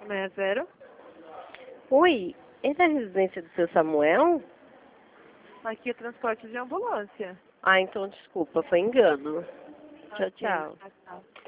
60. Oi, essa é a residência do seu Samuel? Aqui é transporte de ambulância. Ah, então desculpa, foi engano. Tchau, Ok, tchau. tchau, tchau.